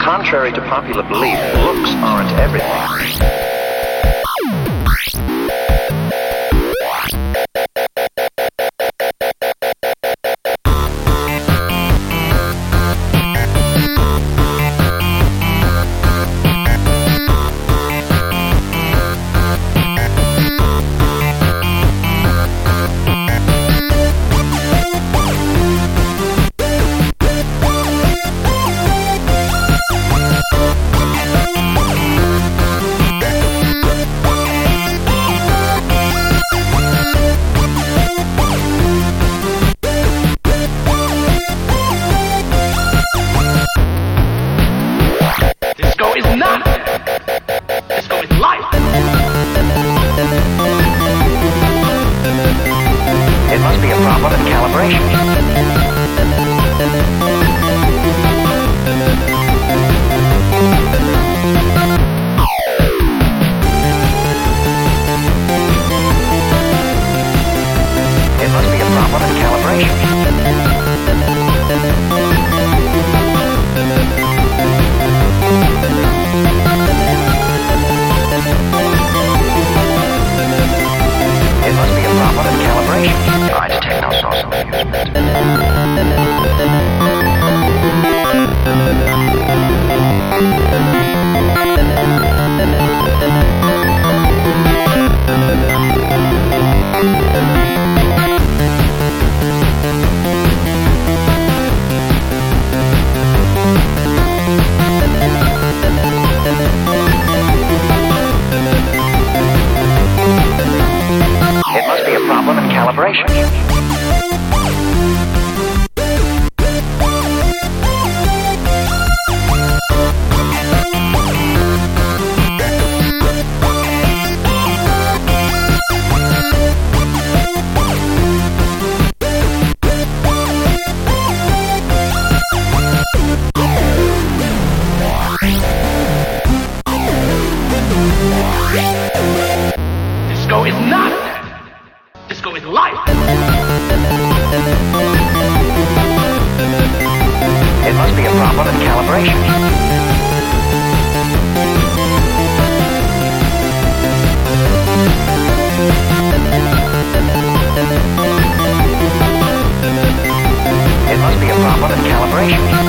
Contrary to popular belief, looks aren't everything. Disco is not. Disco is life. It must be a problem in calibration. It must be a problem in calibration. It must be a problem in calibration. Besides, techno saw some amusement. It must be a problem in calibration. Disco is not. Disco is life. It must be a problem in calibration. It must be a problem in calibration.